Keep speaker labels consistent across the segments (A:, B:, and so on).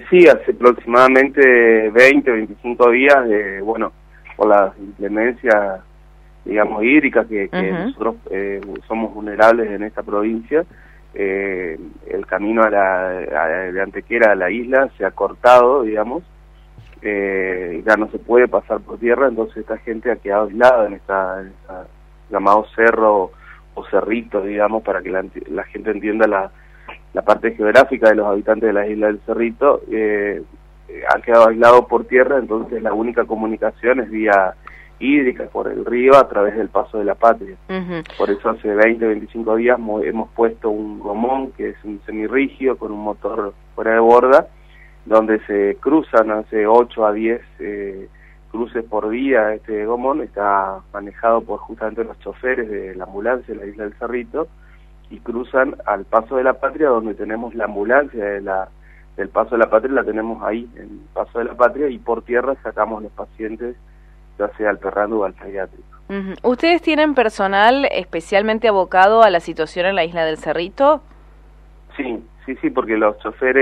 A: Sí, hace aproximadamente 25 días, bueno, por las inclemencias, digamos, hídricas que nosotros somos vulnerables en esta provincia, el camino de Antequera a la isla se ha cortado, digamos, ya no se puede pasar por tierra, entonces esta gente ha quedado aislada en esta llamado cerro o cerrito, digamos, para que la gente entienda la parte geográfica de los habitantes de la isla del Cerrito. Han quedado aislados por tierra, entonces la única comunicación es vía hídrica por el río a través del Paso de la Patria. Por eso hace 25 días hemos puesto un gomón, que es un semirrígido con un motor fuera de borda, donde se cruzan, hace 8 a 10 cruces por día. Este gomón está manejado por justamente los choferes de la ambulancia de la isla del Cerrito, y cruzan al Paso de la Patria, donde tenemos la ambulancia del Paso de la Patria, la tenemos ahí, en el Paso de la Patria, y por tierra sacamos los pacientes, ya sea al perrando o al pediátrico.
B: ¿Ustedes tienen personal especialmente abocado a la situación en la isla del Cerrito? Sí,
A: porque los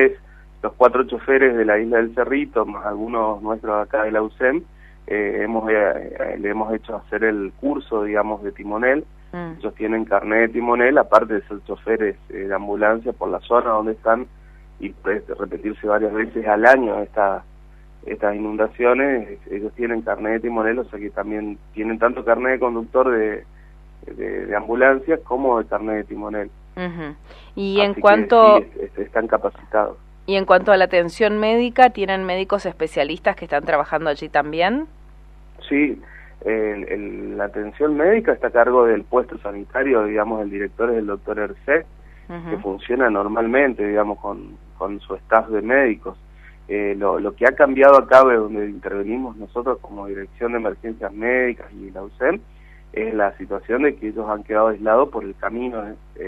A: 4 choferes de la isla del Cerrito, más algunos nuestros acá de la UCEM, le hemos hecho hacer el curso, digamos, de timonel. Ellos tienen carnet de timonel, aparte de ser choferes de ambulancia por la zona donde están, y puede repetirse varias veces al año estas inundaciones. Ellos tienen carnet de timonel, o sea que también tienen tanto carnet de conductor de ambulancia como de carnet de timonel.
B: Y en cuanto...
A: Sí, están capacitados.
B: ¿Y en cuanto a la atención médica, tienen médicos especialistas que están trabajando allí también?
A: Sí, la atención médica está a cargo del puesto sanitario, digamos, el director es el doctor Ercé, que funciona normalmente, digamos, con su staff de médicos. Lo que ha cambiado acá, donde intervenimos nosotros como Dirección de Emergencias Médicas y la UCEM, es la situación de que ellos han quedado aislados por el camino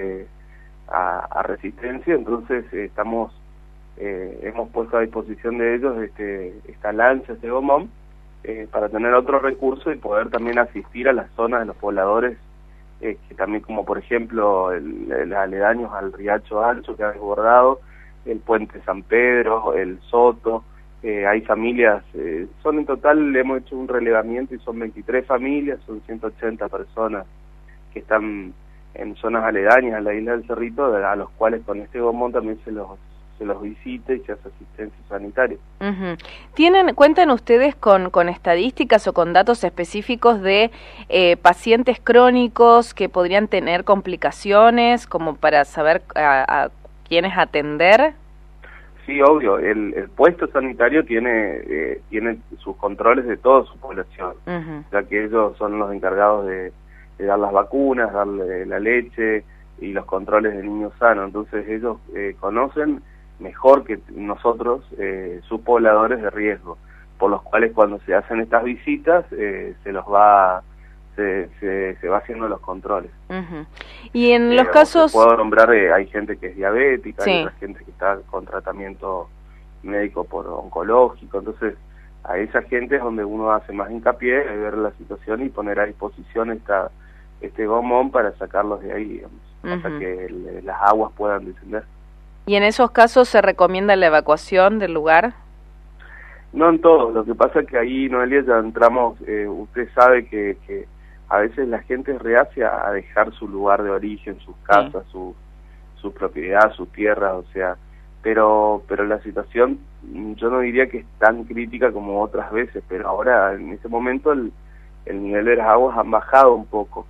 A: a Resistencia. Entonces hemos puesto a disposición de ellos esta lancha, este gomón, para tener otro recurso y poder también asistir a las zonas de los pobladores, que también, como por ejemplo aledaños al Riacho Ancho, que ha desbordado, el Puente San Pedro, el Soto. Hay familias, en total hemos hecho un relevamiento y son 23 familias, son 180 personas que están en zonas aledañas a la isla del Cerrito, a los cuales con este gomón también se los visita y se hace asistencia sanitaria.
B: ¿Cuentan ustedes con estadísticas o con datos específicos de pacientes crónicos que podrían tener complicaciones, como para saber a quiénes atender?
A: Sí, obvio. El puesto sanitario tiene sus controles de toda su población, ya que ellos son los encargados de dar las vacunas, darle la leche y los controles de niños sanos. Entonces ellos conocen mejor que nosotros sus pobladores de riesgo, por los cuales cuando se hacen estas visitas se va haciendo los controles.
B: Y en los casos...
A: Puedo nombrar, hay gente que es diabética,
B: sí,
A: hay otra gente que está con tratamiento médico por oncológico. Entonces a esa gente es donde uno hace más hincapié de ver la situación y poner a disposición este gomón para sacarlos de ahí, digamos, hasta que las aguas puedan descender.
B: ¿Y en esos casos se recomienda la evacuación del lugar?
A: No en todos. Lo que pasa es que ahí, Noelia, ya entramos, usted sabe que a veces la gente es reacia a dejar su lugar de origen, sus casas, su propiedad, su tierra, o sea, pero la situación yo no diría que es tan crítica como otras veces, pero ahora en ese momento el nivel de las aguas han bajado un poco.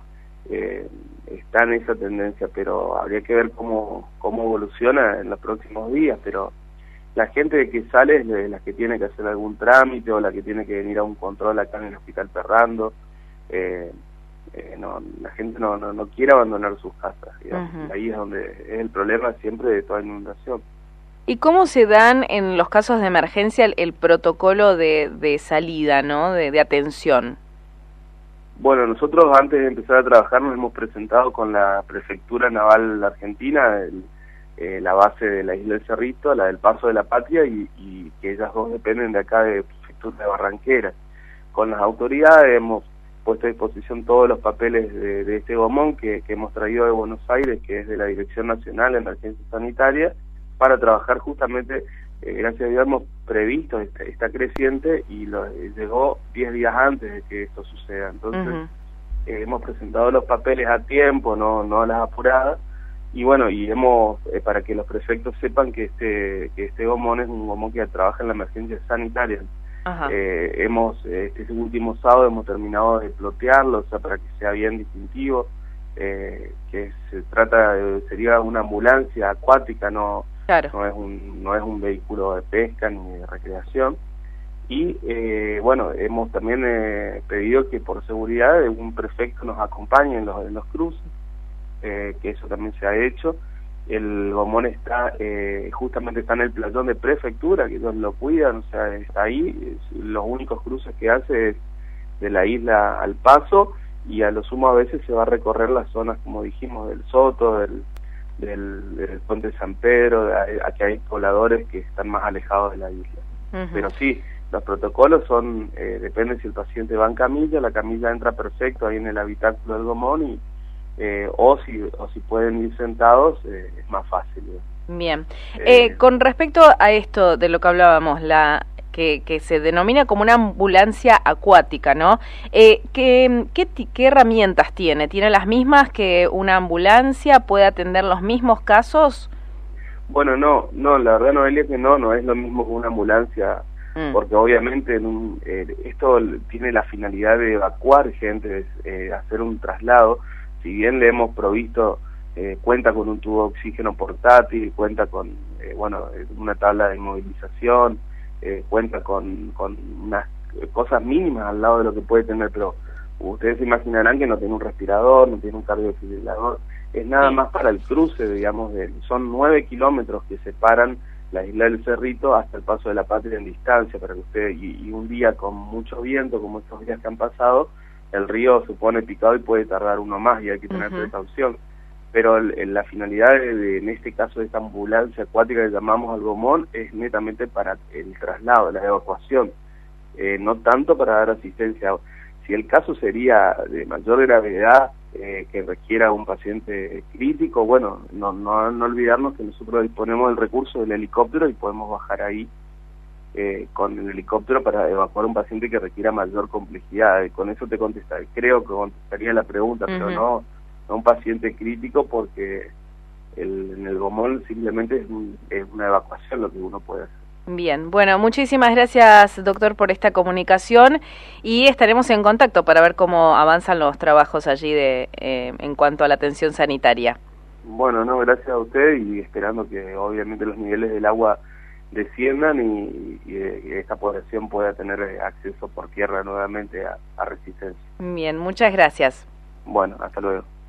A: Está en esa tendencia, pero habría que ver cómo evoluciona en los próximos días. Pero la gente que sale es la que tiene que hacer algún trámite o la que tiene que venir a un control acá en el Hospital Perrando. La gente no quiere abandonar sus casas, digamos. Ahí es donde es el problema siempre de toda inundación.
B: ¿Y cómo se dan en los casos de emergencia el protocolo de salida, ¿no? de atención?
A: Bueno, nosotros antes de empezar a trabajar nos hemos presentado con la Prefectura Naval Argentina, la base de la isla del Cerrito, la del Paso de la Patria, y que ellas dos dependen de acá de Prefectura de Barranquera. Con las autoridades hemos puesto a disposición todos los papeles de este gomón que hemos traído de Buenos Aires, que es de la Dirección Nacional de Emergencia Sanitaria, para trabajar justamente gracias a Dios hemos previsto esta creciente y llegó 10 días antes de que esto suceda. Entonces, hemos presentado los papeles a tiempo, no a las apuradas, y bueno, y hemos, para que los prefectos sepan que este gomón es un gomón que trabaja en la emergencia sanitaria. Este último sábado hemos terminado de plotearlo, o sea, para que sea bien distintivo, que sería una ambulancia acuática, no es un vehículo de pesca ni de recreación. Y bueno, hemos también pedido que por seguridad un prefecto nos acompañe en los cruces, que eso también se ha hecho. El gomón justamente está en el playón de prefectura, que ellos lo cuidan, o sea, está ahí. Los únicos cruces que hace es de la isla al Paso, y a lo sumo a veces se va a recorrer las zonas, como dijimos, del Soto, del Puente de San Pedro, aquí hay pobladores que están más alejados de la isla. Pero sí, los protocolos son, depende si el paciente va en camilla, la camilla entra perfecto ahí en el habitáculo del gomón, o si pueden ir sentados, es más fácil.
B: Bien. Con respecto a esto de lo que hablábamos, que se denomina como una ambulancia acuática, ¿no? ¿Qué herramientas tiene? ¿Tiene las mismas que una ambulancia? ¿Puede atender los mismos casos?
A: Bueno, no, la verdad, Noelia, que no es lo mismo que una ambulancia, porque obviamente esto tiene la finalidad de evacuar gente, hacer un traslado. Si bien le hemos provisto, cuenta con un tubo de oxígeno portátil, cuenta con una tabla de inmovilización, cuenta con unas cosas mínimas al lado de lo que puede tener, pero ustedes se imaginarán que no tiene un respirador, no tiene un cardiofibrilador, es nada más para el cruce, digamos, son 9 kilómetros que separan la isla del Cerrito hasta el Paso de la Patria en distancia, para que ustedes, y un día con mucho viento, como estos días que han pasado, el río se pone picado y puede tardar uno más y hay que tener precaución. Pero la finalidad en este caso de esta ambulancia acuática que llamamos al gomón es netamente para el traslado, la evacuación, no tanto para dar asistencia. Si el caso sería de mayor gravedad, que requiera un paciente crítico, bueno, no olvidarnos que nosotros disponemos del recurso del helicóptero y podemos bajar ahí con el helicóptero para evacuar un paciente que requiera mayor complejidad. Con eso creo que contestaría la pregunta, pero no un paciente crítico, porque en el gomón simplemente es una evacuación lo que uno puede hacer.
B: Bien, bueno, muchísimas gracias, doctor, por esta comunicación, y estaremos en contacto para ver cómo avanzan los trabajos allí en cuanto a la atención sanitaria.
A: Bueno, gracias a usted, y esperando que obviamente los niveles del agua desciendan y esta población pueda tener acceso por tierra nuevamente a Resistencia.
B: Bien, muchas gracias.
A: Bueno, hasta luego.